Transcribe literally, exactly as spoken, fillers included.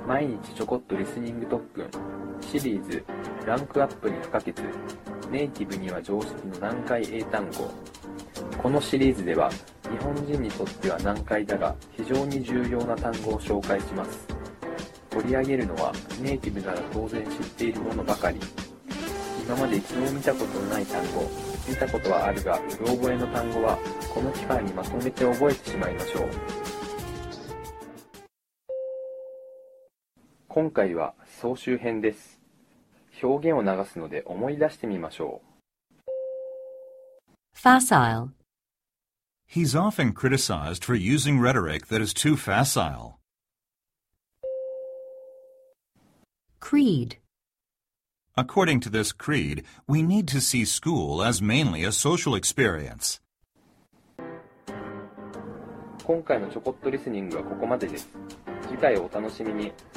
毎日ちょこっとリスニング特訓シリーズランクアップに不可欠ネイティブには常識の難解英単語。このシリーズでは日本人にとっては難解だが非常に重要な単語を紹介します。取り上げるのはネイティブなら当然知っているものばかり。今まで一度も見たことのない単語、見たことはあるがうろ覚えの単語はこの機会にまとめて覚えてしまいましょう。今回は総集編です。表現を流すので思い出してみましょう。 Facile. He's often criticized for using rhetoric that is too facile. Creed. According to this creed, we need to see school as mainly a social experience. 今回のちょこっとリスニングはここまでです。次回をお楽しみに。